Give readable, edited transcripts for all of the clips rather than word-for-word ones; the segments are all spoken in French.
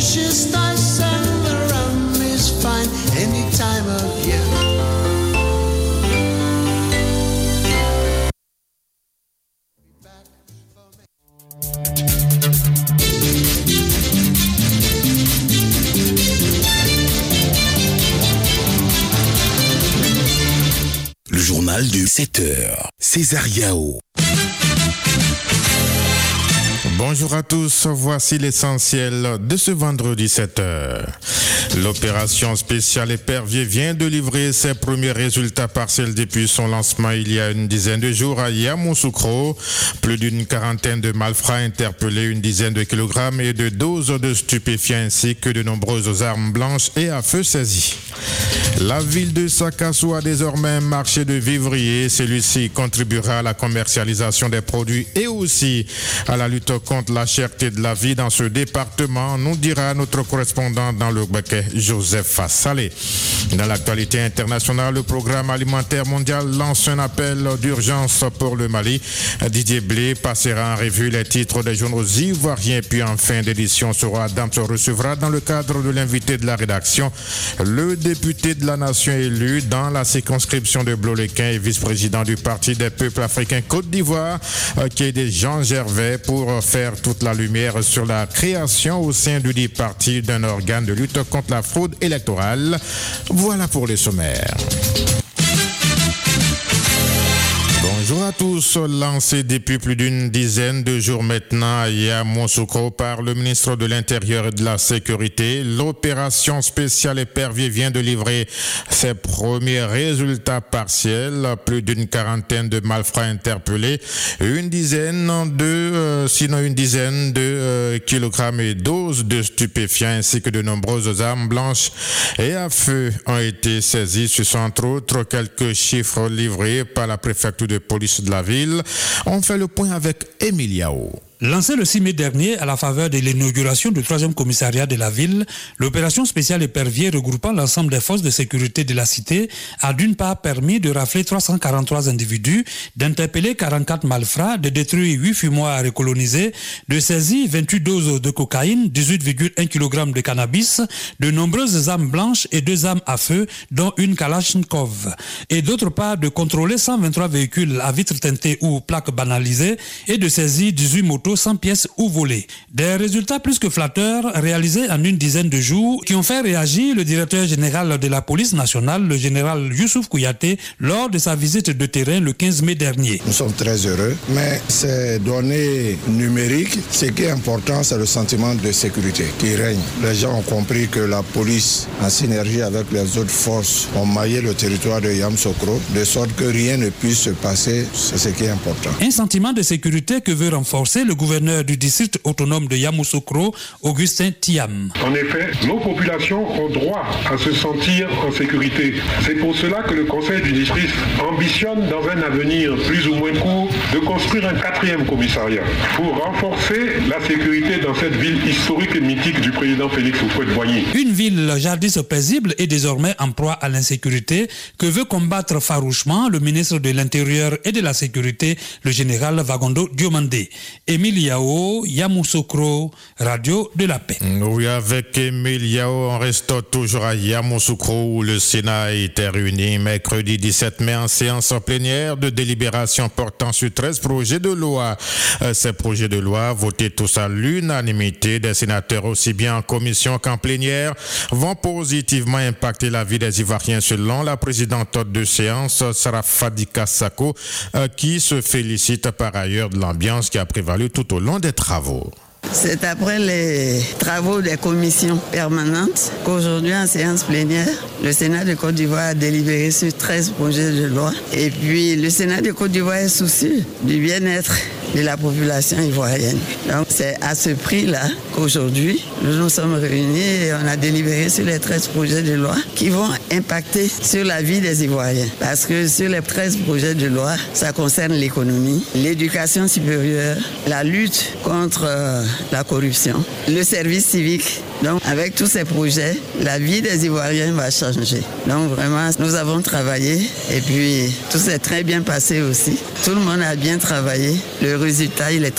delicious, nice, and the rum is fine any time of year. Le journal de 7h, César Yao. Bonjour à tous, voici l'essentiel de ce vendredi 7h. L'opération spéciale Épervier vient de livrer ses premiers résultats partiels depuis son lancement il y a une dizaine de jours à Yamoussoukro. Plus d'une quarantaine de malfrats interpellés, une dizaine de kilogrammes et de doses de stupéfiants ainsi que de nombreuses armes blanches et à feu saisies. La ville de Sakassou a désormais un marché de vivriers. Celui-ci contribuera à la commercialisation des produits et aussi à la lutte contre la cherté de la vie dans ce département, nous dira notre correspondant dans le Baquet, Joseph Salé. Dans l'actualité internationale, le programme alimentaire mondial lance un appel d'urgence pour le Mali. Didier Blé passera en revue les titres des journaux ivoiriens, puis en fin d'édition, Sora Adams recevra dans le cadre de l'invité de la rédaction le député de la nation élu dans la circonscription de Bloléquin et vice-président du Parti des peuples africains Côte d'Ivoire, qui est des Jean Gervais, pour faire toute la lumière sur la création au sein du dit parti d'un organe de lutte contre la fraude électorale. Voilà pour les sommaires. Bonjour à tous. Lancé depuis plus d'une dizaine de jours maintenant à Yamoussoukro par le ministre de l'Intérieur et de la Sécurité, l'opération spéciale Épervier vient de livrer ses premiers résultats partiels. Plus d'une quarantaine de malfrats interpellés, une dizaine de kilogrammes et doses de stupéfiants ainsi que de nombreuses armes blanches et à feu ont été saisies. Ce sont entre autres quelques chiffres livrés par la préfecture de police de la ville. On fait le point avec Émile Yao. Lancé le 6 mai dernier à la faveur de l'inauguration du 3e commissariat de la ville, l'opération spéciale Épervier regroupant l'ensemble des forces de sécurité de la cité a d'une part permis de rafler 343 individus, d'interpeller 44 malfrats, de détruire 8 fumoirs à recoloniser, de saisir 28 doses de cocaïne, 18,1 kg de cannabis, de nombreuses armes blanches et 2 armes à feu, dont une Kalachnikov. Et d'autre part de contrôler 123 véhicules à vitres teintées ou plaques banalisées et de saisir 18 motos sans pièces ou volées. Des résultats plus que flatteurs réalisés en une dizaine de jours qui ont fait réagir le directeur général de la police nationale, le général Youssouf Kouyaté, lors de sa visite de terrain le 15 mai dernier. Nous sommes très heureux, mais ces données numériques, ce qui est important, c'est le sentiment de sécurité qui règne. Les gens ont compris que la police, en synergie avec les autres forces, ont maillé le territoire de Yamoussoukro, de sorte que rien ne puisse se passer, c'est ce qui est important. Un sentiment de sécurité que veut renforcer le gouverneur du district autonome de Yamoussoukro, Augustin Thiam. En effet, nos populations ont droit à se sentir en sécurité. C'est pour cela que le conseil du district ambitionne dans un avenir plus ou moins court de construire un 4e commissariat pour renforcer la sécurité dans cette ville historique et mythique du président Félix Houphouët-Boigny. Une ville jadis paisible et désormais en proie à l'insécurité que veut combattre farouchement le ministre de l'Intérieur et de la Sécurité, le général Vagondo Diomandé. Émile Yao, Yamoussoukro, Radio de la Paix. Oui, avec Émile Yao, on reste toujours à Yamoussoukro où le Sénat a été réuni mercredi 17 mai en séance plénière de délibération portant sur 13 projets de loi. Ces projets de loi, votés tous à l'unanimité des sénateurs aussi bien en commission qu'en plénière, vont positivement impacter la vie des Ivoiriens selon la présidente de séance, Sarah Fadika Sako, qui se félicite par ailleurs de l'ambiance qui a prévalu tout au long des travaux. C'est après les travaux des commissions permanentes qu'aujourd'hui, en séance plénière, le Sénat de Côte d'Ivoire a délibéré sur 13 projets de loi. Et puis, le Sénat de Côte d'Ivoire est soucieux du bien-être de la population ivoirienne. Donc, c'est à ce prix-là qu'aujourd'hui, nous nous sommes réunis et on a délibéré sur les 13 projets de loi qui vont impacter sur la vie des Ivoiriens. Parce que sur les 13 projets de loi, ça concerne l'économie, l'éducation supérieure, la lutte contre la corruption, le service civique. Donc, avec tous ces projets, la vie des Ivoiriens va changer. Donc, vraiment, nous avons travaillé et puis tout s'est très bien passé aussi. Tout le monde a bien travaillé. Le résultat, il est très bon.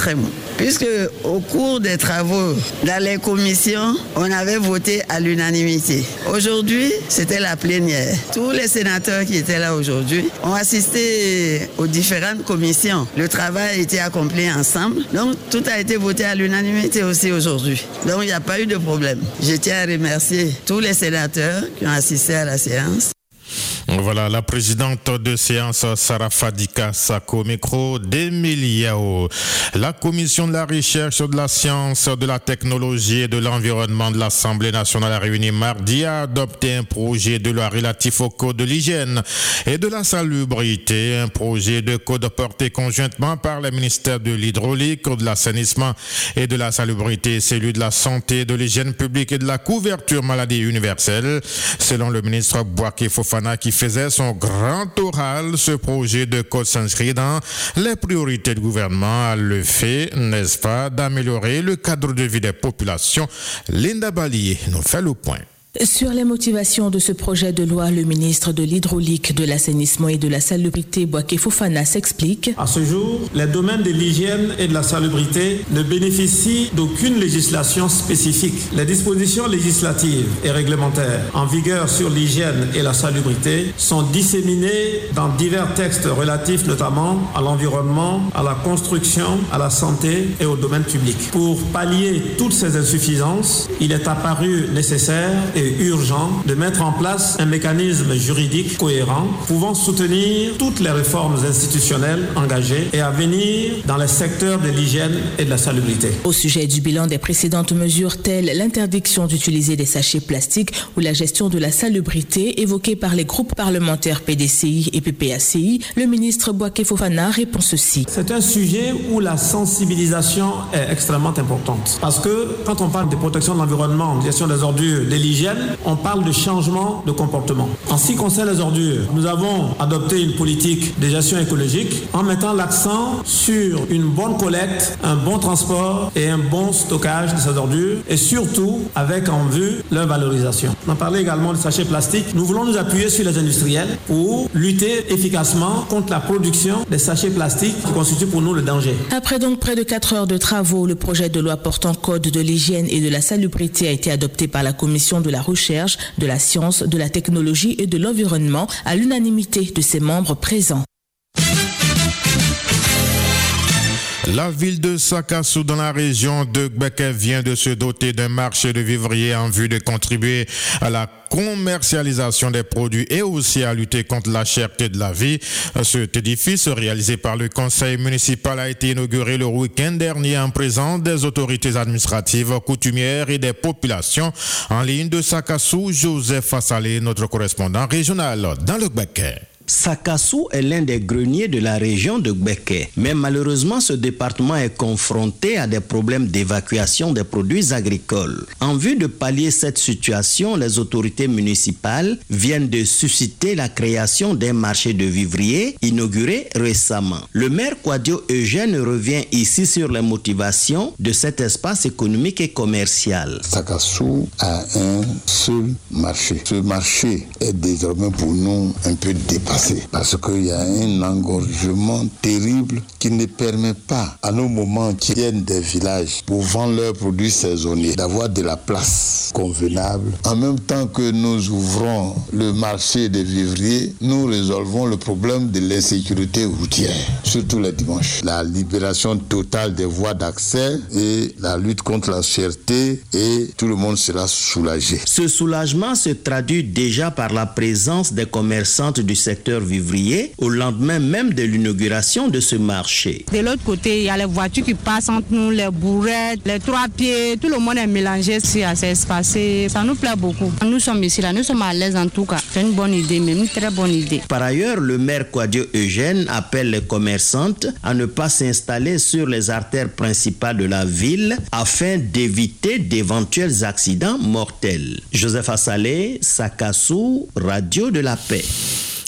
puisque au cours des travaux dans les commissions, on avait voté à l'unanimité. Aujourd'hui, c'était la plénière. Tous les sénateurs qui étaient là aujourd'hui ont assisté aux différentes commissions. Le travail a été accompli ensemble, donc tout a été voté à l'unanimité aussi aujourd'hui. Donc il n'y a pas eu de problème. Je tiens à remercier tous les sénateurs qui ont assisté à la séance. Voilà la présidente de séance Sarah Fadika Sako, micro d'Émile Yao. La commission de la recherche, de la science, de la technologie et de l'environnement de l'Assemblée nationale réunie mardi a adopté un projet de loi relatif au code de l'hygiène et de la salubrité, un projet de code porté conjointement par le ministère de l'hydraulique, de l'assainissement et de la salubrité, celui de la santé, de l'hygiène publique et de la couverture maladie universelle. Selon le ministre Boaké Fofana qui faisait son grand oral, ce projet de code s'inscrit dans les priorités du gouvernement, le fait, n'est-ce pas, d'améliorer le cadre de vie des populations. Linda Balié nous fait le point. Sur les motivations de ce projet de loi, le ministre de l'Hydraulique, de l'Assainissement et de la Salubrité, Boaké Fofana, s'explique. À ce jour, les domaines de l'hygiène et de la salubrité ne bénéficient d'aucune législation spécifique. Les dispositions législatives et réglementaires en vigueur sur l'hygiène et la salubrité sont disséminées dans divers textes relatifs notamment à l'environnement, à la construction, à la santé et au domaine public. Pour pallier toutes ces insuffisances, il est apparu nécessaire et urgent de mettre en place un mécanisme juridique cohérent pouvant soutenir toutes les réformes institutionnelles engagées et à venir dans les secteurs de l'hygiène et de la salubrité. Au sujet du bilan des précédentes mesures telles l'interdiction d'utiliser des sachets plastiques ou la gestion de la salubrité évoquée par les groupes parlementaires PDCI et PPACI, le ministre Boaké Fofana répond ceci. C'est un sujet où la sensibilisation est extrêmement importante parce que quand on parle de protection de l'environnement, de gestion des ordures, de l'hygiène, on parle de changement de comportement. En ce qui concerne les ordures, nous avons adopté une politique de gestion écologique en mettant l'accent sur une bonne collecte, un bon transport et un bon stockage de ces ordures et surtout avec en vue leur valorisation. On a parlé également des sachets plastiques. Nous voulons nous appuyer sur les industriels pour lutter efficacement contre la production des sachets plastiques qui constituent pour nous le danger. Après donc près de 4 heures de travaux, le projet de loi portant code de l'hygiène et de la salubrité a été adopté par la commission de la recherche, de la science, de la technologie et de l'environnement à l'unanimité de ses membres présents. La ville de Sakassou dans la région de Gbeke vient de se doter d'un marché de vivriers en vue de contribuer à la commercialisation des produits et aussi à lutter contre la cherté de la vie. Cet édifice réalisé par le conseil municipal a été inauguré le week-end dernier en présence des autorités administratives, coutumières et des populations. En ligne de Sakassou, Joseph Assalé, notre correspondant régional dans le Gbeke. Sakassou est l'un des greniers de la région de Gbeke. Mais malheureusement, ce département est confronté à des problèmes d'évacuation des produits agricoles. En vue de pallier cette situation, les autorités municipales viennent de susciter la création d'un marché de vivriers inauguré récemment. Le maire Kwadio Eugène revient ici sur les motivations de cet espace économique et commercial. Sakassou a un seul marché. Ce marché est désormais pour nous un peu dépassé. Parce qu'il y a un engorgement terrible qui ne permet pas à nos moments qui viennent des villages pour vendre leurs produits saisonniers d'avoir de la place convenable. En même temps que nous ouvrons le marché des vivriers, nous résolvons le problème de l'insécurité routière, surtout les dimanches. La libération totale des voies d'accès et la lutte contre la cherté et tout le monde sera soulagé. Ce soulagement se traduit déjà par la présence des commerçantes du secteur vivrier au lendemain même de l'inauguration de ce marché. De l'autre côté, il y a les voitures qui passent entre nous, les bourrettes, les trois pieds, tout le monde est mélangé ici, assez espacé. Ça nous plaît beaucoup. Nous sommes ici, là, nous sommes à l'aise en tout cas. C'est une bonne idée, même une très bonne idée. Par ailleurs, le maire Kwadio Eugène appelle les commerçantes à ne pas s'installer sur les artères principales de la ville afin d'éviter d'éventuels accidents mortels. Joseph Assalé, Sakassou, Radio de la Paix.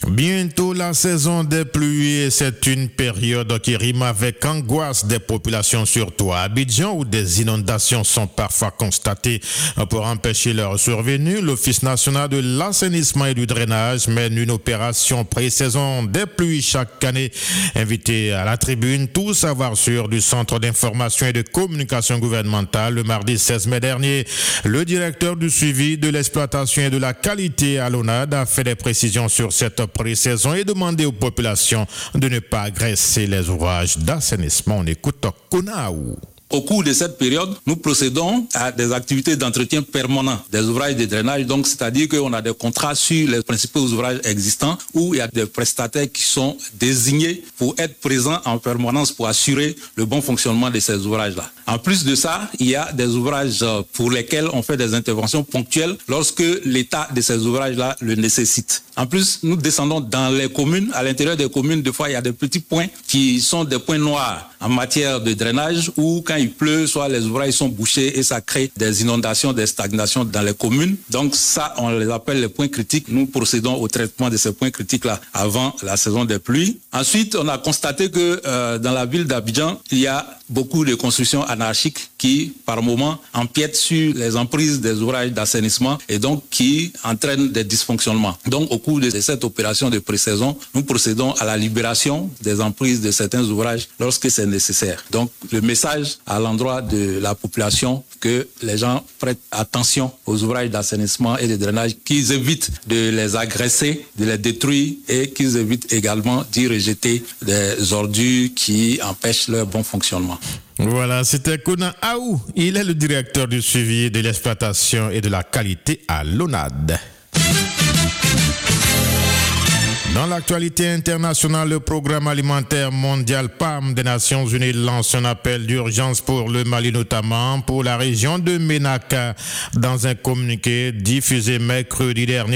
Bientôt la saison des pluies et c'est une période qui rime avec angoisse des populations, surtout à Abidjan où des inondations sont parfois constatées. Pour empêcher leur survenue, l'Office national de l'assainissement et du drainage mène une opération pré-saison des pluies chaque année. Invité à la tribune, tout savoir sûr du Centre d'information et de communication gouvernementale le mardi 16 mai dernier. Le directeur du suivi de l'exploitation et de la qualité à l'ONAD a fait des précisions sur cette pré-saison et demandé aux populations de ne pas agresser les ouvrages d'assainissement. On écoute Konaou. Au cours de cette période, nous procédons à des activités d'entretien permanent des ouvrages de drainage. Donc, c'est-à-dire qu'on a des contrats sur les principaux ouvrages existants où il y a des prestataires qui sont désignés pour être présents en permanence pour assurer le bon fonctionnement de ces ouvrages-là. En plus de ça, il y a des ouvrages pour lesquels on fait des interventions ponctuelles lorsque l'état de ces ouvrages-là le nécessite. En plus, nous descendons dans les communes. À l'intérieur des communes, des fois, il y a des petits points qui sont des points noirs en matière de drainage où quand il pleut, soit les ouvrages sont bouchés et ça crée des inondations, des stagnations dans les communes. Donc ça, on les appelle les points critiques. Nous procédons au traitement de ces points critiques-là avant la saison des pluies. Ensuite, on a constaté que dans la ville d'Abidjan, il y a beaucoup de constructions anarchiques qui, par moment, empiètent sur les emprises des ouvrages d'assainissement et donc qui entraînent des dysfonctionnements. Donc, au cours de cette opération de pré-saison, nous procédons à la libération des emprises de certains ouvrages lorsque c'est nécessaire. Donc, le message à l'endroit de la population que les gens prêtent attention aux ouvrages d'assainissement et de drainage, qu'ils évitent de les agresser, de les détruire et qu'ils évitent également d'y rejeter des ordures qui empêchent leur bon fonctionnement. Voilà, c'était Kona Aou. Il est le directeur du suivi de l'exploitation et de la qualité à l'ONAD. Dans l'actualité internationale, le programme alimentaire mondial PAM des Nations Unies lance un appel d'urgence pour le Mali, notamment pour la région de Ménaka. Dans un communiqué diffusé mercredi dernier,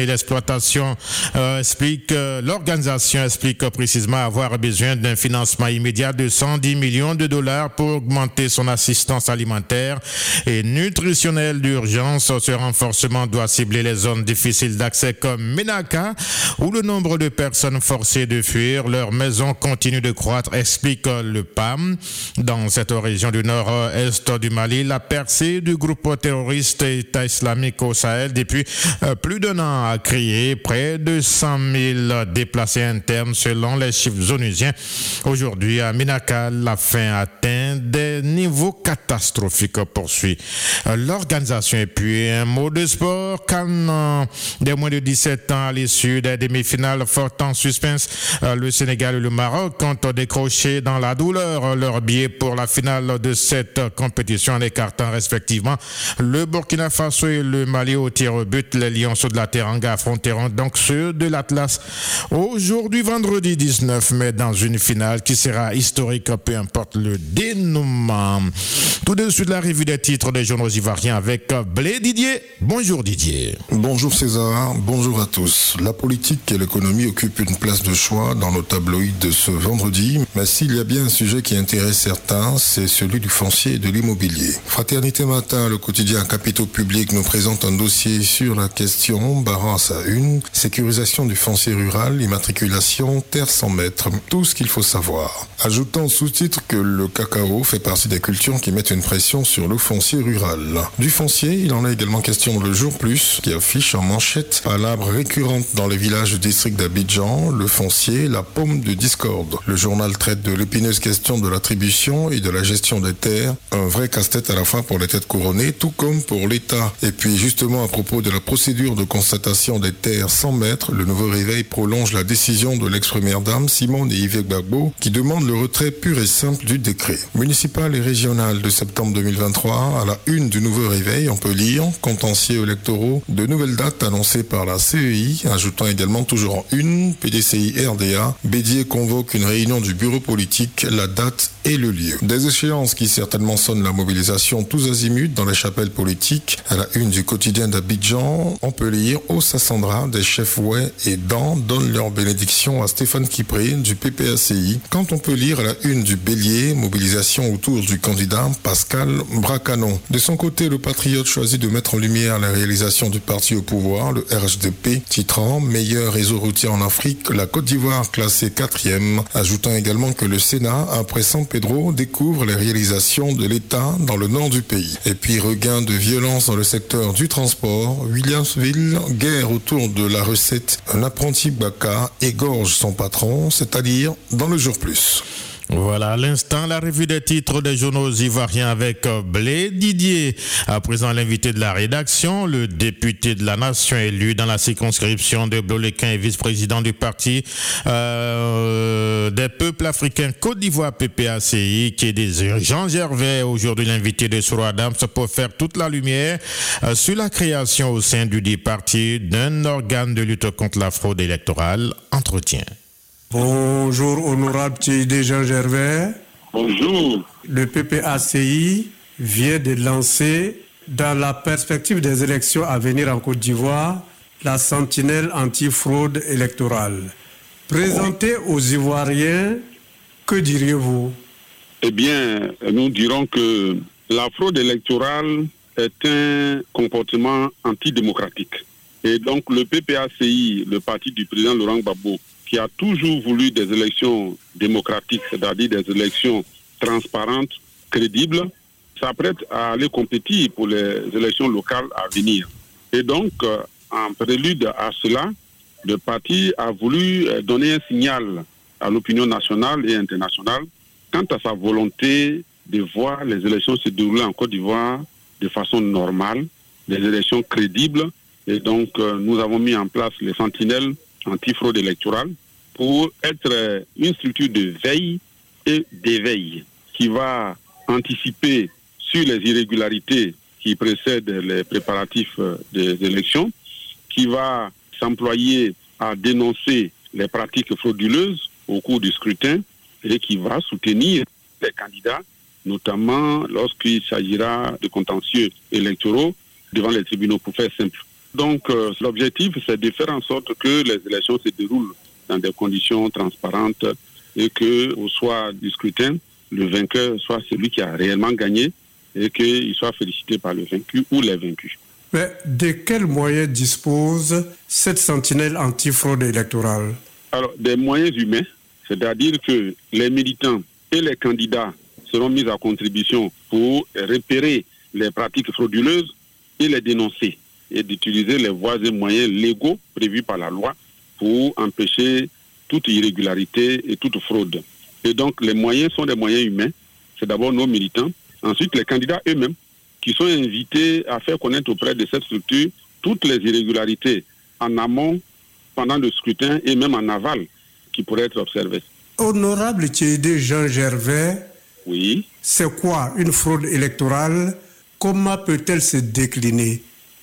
l'organisation explique précisément avoir besoin d'un financement immédiat de 110 millions de dollars pour augmenter son assistance alimentaire et nutritionnelle d'urgence. Ce renforcement doit cibler les zones difficiles d'accès comme Ménaka, où le nombre de personnes forcées de fuir leur maison continue de croître, explique le PAM. Dans cette région du nord-est du Mali, la percée du groupe terroriste État islamique au Sahel depuis plus d'un an a créé près de 100 000 déplacés internes selon les chiffres onusiens. Aujourd'hui, à Ménaka, la faim atteint des niveaux catastrophiques, poursuit l'organisation. Et puis, un mot de sport, CAN des moins de 17 ans à l'issue des demi-finales fortes en suspense. Le Sénégal et le Maroc ont décroché dans la douleur leur billet pour la finale de cette compétition en écartant respectivement le Burkina Faso et le Mali au tir au but. Les Lionceaux de la Teranga affronteront donc ceux de l'Atlas aujourd'hui vendredi 19 mai dans une finale qui sera historique, peu importe le dénouement. Tout de suite la revue des titres des journaux ivoiriens avec Blé Didier. Bonjour Didier. Bonjour César, bonjour à tous. La politique et l'économie occupent une place de choix dans nos tabloïds de ce vendredi, mais s'il y a bien un sujet qui intéresse certains, c'est celui du foncier et de l'immobilier. Fraternité Matin, le quotidien Capitaux Publics, nous présente un dossier sur la question, barrant à sa une, sécurisation du foncier rural, immatriculation, terre sans maître, tout ce qu'il faut savoir. Ajoutant au sous-titre que le cacao fait partie des cultures qui mettent une pression sur le foncier rural. Du foncier, il en est également question le Jour Plus, qui affiche en manchette palabre récurrente dans les villages du district d'Abidjan, le foncier, la pomme de discorde. Le journal traite de l'épineuse question de l'attribution et de la gestion des terres, un vrai casse-tête à la fois pour les têtes couronnées, tout comme pour l'État. Et puis justement à propos de la procédure de constatation des terres sans maître, le Nouveau Réveil prolonge la décision de l'ex-première dame Simone et Yves Gbagbo qui demande le retrait pur et simple du décret. Municipal et régional de septembre 2023, à la une du Nouveau Réveil, on peut lire contentieux électoraux, de nouvelles dates annoncées par la CEI, ajoutant également toujours en une, PDCI RDA, Bédier convoque une réunion du bureau politique, la date et le lieu. Des échéances qui certainement sonnent la mobilisation tous azimuts dans les chapelles politiques. À la une du quotidien d'Abidjan, on peut lire « Au Sassandra, des chefs ouais et dents donnent leur bénédiction à Stéphane Kipré du PPACI ». Quand on peut lire à la une du Bélier, mobilisation autour du candidat Pascal Bracanon. De son côté, le patriote choisit de mettre en lumière la réalisation du parti au pouvoir, le RHDP, titrant « Meilleur réseau routier en Afrique, la Côte d'Ivoire classée 4e, ajoutant également que le Sénat, après San Pedro, découvre les réalisations de l'État dans le nord du pays. Et puis regain de violence dans le secteur du transport, Williamsville, guerre autour de la recette, un apprenti Baka égorge son patron, c'est-à-dire dans le jour plus. Voilà, à l'instant, la revue des titres des journaux ivoiriens avec Blé Didier. À présent, l'invité de la rédaction, le député de la Nation élu dans la circonscription de Bloléquin et vice-président du parti des peuples africains Côte d'Ivoire PPACI, qui est des Jean Gervais, aujourd'hui l'invité de Soro Adams pour faire toute la lumière sur la création au sein du dit parti d'un organe de lutte contre la fraude électorale. Entretien. Bonjour, honorable Tchédé Jean Gervais. Bonjour. Le PPACI vient de lancer, dans la perspective des élections à venir en Côte d'Ivoire, la sentinelle anti-fraude électorale. Présentée aux Ivoiriens, que diriez-vous? Eh bien, nous dirons que la fraude électorale est un comportement antidémocratique. Et donc le PPACI, le parti du président Laurent Gbagbo, qui a toujours voulu des élections démocratiques, c'est-à-dire des élections transparentes, crédibles, s'apprête à aller compétir pour les élections locales à venir. Et donc, en prélude à cela, le parti a voulu donner un signal à l'opinion nationale et internationale quant à sa volonté de voir les élections se dérouler en Côte d'Ivoire de façon normale, des élections crédibles. Et donc, nous avons mis en place les sentinelles anti-fraude électorale pour être une structure de veille et d'éveil qui va anticiper sur les irrégularités qui précèdent les préparatifs des élections, qui va s'employer à dénoncer les pratiques frauduleuses au cours du scrutin et qui va soutenir les candidats, notamment lorsqu'il s'agira de contentieux électoraux devant les tribunaux, pour faire simple. Donc, l'objectif, c'est de faire en sorte que les élections se déroulent dans des conditions transparentes et qu'au soir du scrutin, le vainqueur soit celui qui a réellement gagné et qu'il soit félicité par le vaincu ou les vaincus. Mais de quels moyens dispose cette sentinelle anti-fraude électorale? Alors, des moyens humains, c'est-à-dire que les militants et les candidats seront mis à contribution pour repérer les pratiques frauduleuses et les dénoncer, et d'utiliser les voies et moyens légaux prévus par la loi pour empêcher toute irrégularité et toute fraude. Et donc, les moyens sont des moyens humains. C'est d'abord nos militants. Ensuite, les candidats eux-mêmes qui sont invités à faire connaître auprès de cette structure toutes les irrégularités en amont, pendant le scrutin et même en aval qui pourraient être observées. Honorable Tchédé Jean Gervais, oui. C'est quoi une fraude électorale? Comment peut-elle se décliner?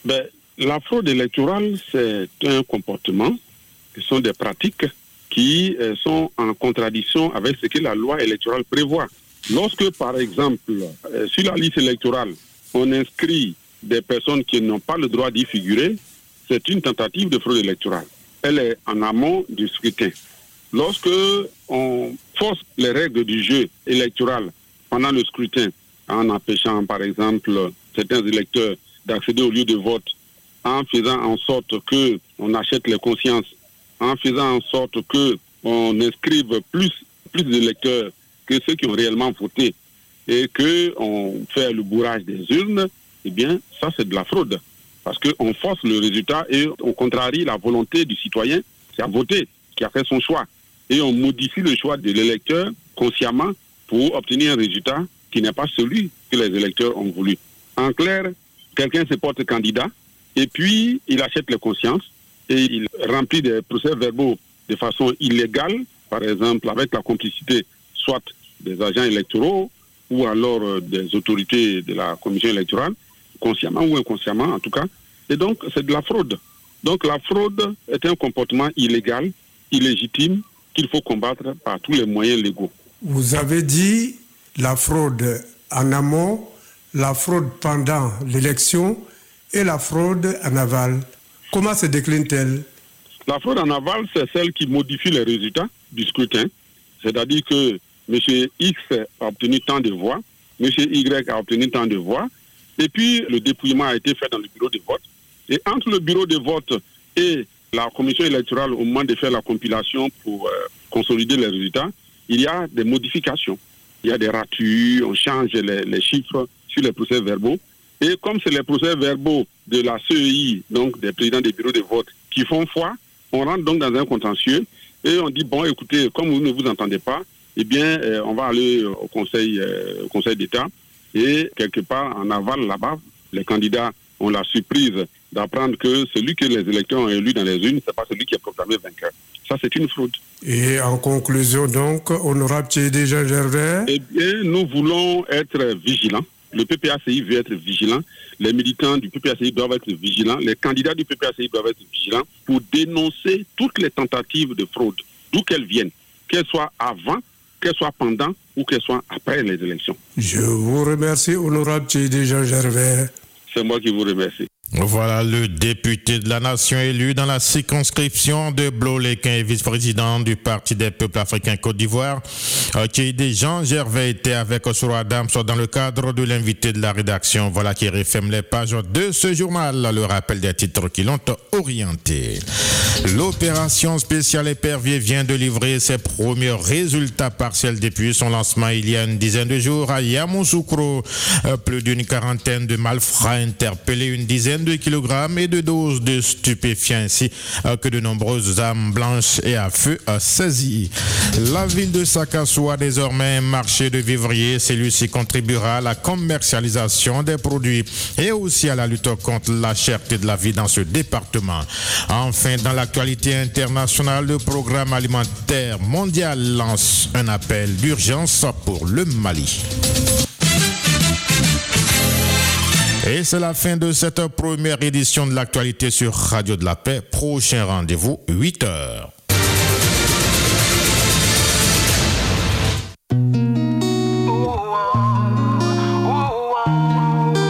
La fraude électorale, c'est un comportement, ce sont des pratiques qui sont en contradiction avec ce que la loi électorale prévoit. Lorsque, par exemple, sur la liste électorale, on inscrit des personnes qui n'ont pas le droit d'y figurer, c'est une tentative de fraude électorale. Elle est en amont du scrutin. Lorsque on force les règles du jeu électoral pendant le scrutin, en empêchant, par exemple, certains électeurs d'accéder au lieu de vote, en faisant en sorte qu'on achète les consciences, en faisant en sorte qu'on inscrive plus d'électeurs que ceux qui ont réellement voté et qu'on fait le bourrage des urnes, eh bien, ça c'est de la fraude. Parce qu'on force le résultat et on contrarie la volonté du citoyen qui a voté, qui a fait son choix. Et on modifie le choix de l'électeur consciemment pour obtenir un résultat qui n'est pas celui que les électeurs ont voulu. En clair, quelqu'un se porte candidat et puis il achète les consciences et il remplit des procès-verbaux de façon illégale, par exemple avec la complicité soit des agents électoraux ou alors des autorités de la commission électorale, consciemment ou inconsciemment en tout cas. Et donc c'est de la fraude. Donc la fraude est un comportement illégal, illégitime, qu'il faut combattre par tous les moyens légaux. Vous avez dit la fraude en amont, la fraude pendant l'élection et la fraude en aval. Comment se décline-t-elle? La fraude en aval, c'est celle qui modifie les résultats du scrutin. C'est-à-dire que M. X a obtenu tant de voix, M. Y a obtenu tant de voix, et puis le dépouillement a été fait dans le bureau de vote. Et entre le bureau de vote et La commission électorale, au moment de faire la compilation pour consolider les résultats, il y a des modifications. Il y a des ratures, on change les chiffres sur les procès-verbaux. Et comme c'est les procès-verbaux de la CEI, donc des présidents des bureaux de vote, qui font foi, on rentre donc dans un contentieux et on dit, bon, écoutez, comme vous ne vous entendez pas, eh bien, on va aller au Conseil d'État. Et quelque part, en aval, là-bas, les candidats ont la surprise d'apprendre que celui que les électeurs ont élu dans les urnes, ce n'est pas celui qui est proclamé vainqueur. Ça, c'est une fraude. Et en conclusion, donc, honorable Tchédé Jean Gervais? Eh bien, nous voulons être vigilants. Le PPACI veut être vigilant. Les militants du PPACI doivent être vigilants. Les candidats du PPACI doivent être vigilants pour dénoncer toutes les tentatives de fraude, d'où qu'elles viennent, qu'elles soient avant, qu'elles soient pendant ou qu'elles soient après les élections. Je vous remercie, honorable Tchédé Jean Gervais. C'est moi qui vous remercie. Voilà le député de la nation élu dans la circonscription de Bloléquin et vice-président du Parti des peuples africains Côte d'Ivoire, Tchédé Jean Gervais était avec Osoro Adams dans le cadre de l'invité de la rédaction. Voilà qui referme les pages de ce journal. Le rappel des titres qui l'ont orienté. L'opération spéciale épervier vient de livrer ses premiers résultats partiels depuis son lancement il y a une dizaine de jours à Yamoussoukro. Plus d'une quarantaine de malfrats interpellés, une dizaine de kilogrammes et de doses de stupéfiants ainsi que de nombreuses armes blanches et à feu saisies. La ville de Sakassou a désormais un marché de vivriers. Celui-ci contribuera à la commercialisation des produits et aussi à la lutte contre la cherté de la vie dans ce département. Enfin, dans l'actualité internationale, le programme alimentaire mondial lance un appel d'urgence pour le Mali. Et c'est la fin de cette première édition de l'actualité sur Radio de la Paix. Prochain rendez-vous, 8h.